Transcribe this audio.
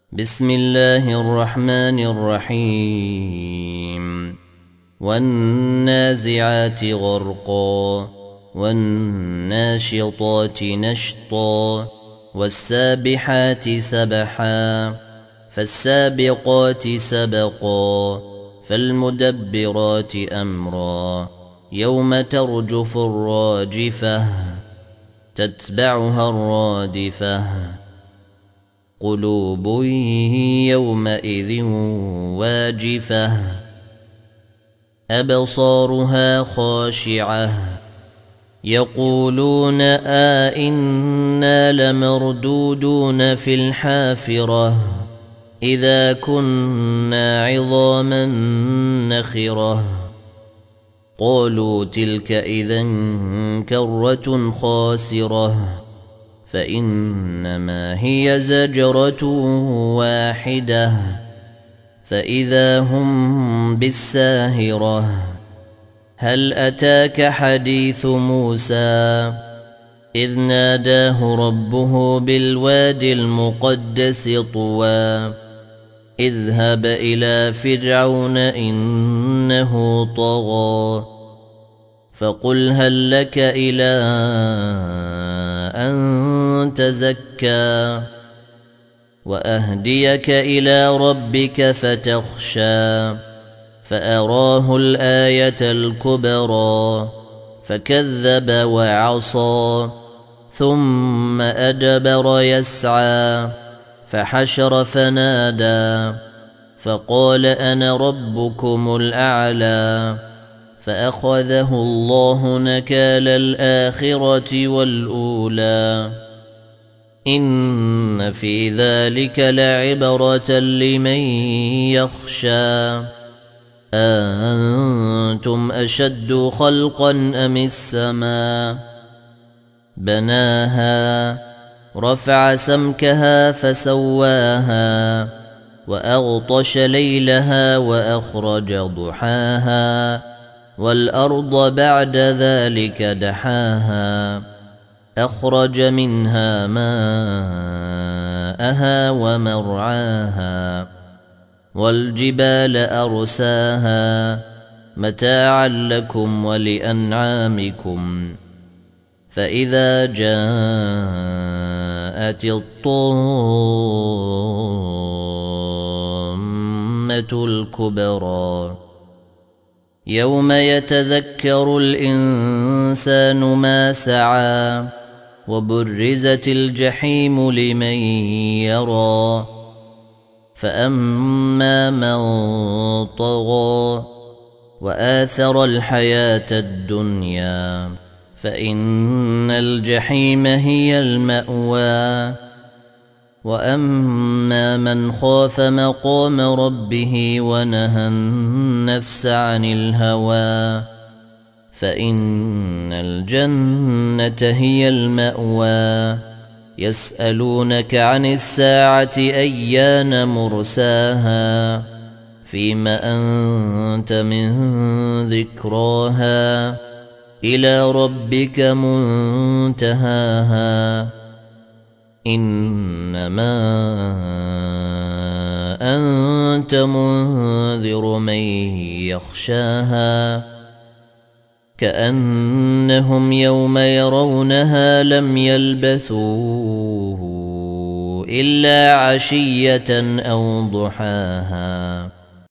بسم الله الرحمن الرحيم والنازعات غرقا والناشطات نشطا والسابحات سبحا فالسابقات سبقا فالمدبرات أمرا يوم ترجف الراجفة تتبعها الرادفة قلوب يومئذ واجفة أبصارها خاشعة يقولون أئنا لمردودون في الحافرة إذا كنا عظاما نخرة قالوا تلك إذا كرة خاسرة فإنما هي زجرة واحدة فإذا هم بالساهرة هل أتاك حديث موسى إذ ناداه ربه بالوادي المقدس طوى اذهب إلى فرعون إنه طغى فقل هل لك إلى أن تزكى وأهديك إلى ربك فتخشى فأراه الآية الكبرى فكذب وعصى ثم أدبر يسعى فحشر فنادى فقال أنا ربكم الأعلى فأخذه الله نكال الآخرة والأولى إن في ذلك لعبرة لمن يخشى أأنتم أشد خلقا أم السماء بناها رفع سمكها فسواها وأغطش ليلها وأخرج ضحاها والأرض بعد ذلك دحاها أخرج منها ماءها ومرعاها والجبال أرساها متاعا لكم ولأنعامكم فإذا جاءت الطامة الكبرى يوم يتذكر الإنسان ما سعى وبرزت الجحيم لمن يرى فأما من طغى وآثر الحياة الدنيا فإن الجحيم هي المأوى وأما من خاف مقام ربه ونهى النفس عن الهوى فإن الجنة هي المأوى يسألونك عن الساعة أيان مرساها فيم أنت من ذكراها إلى ربك منتهاها إنما أنت منذر من يخشاها كأنهم يوم يرونها لم يلبثوا إلا عشية أو ضحاها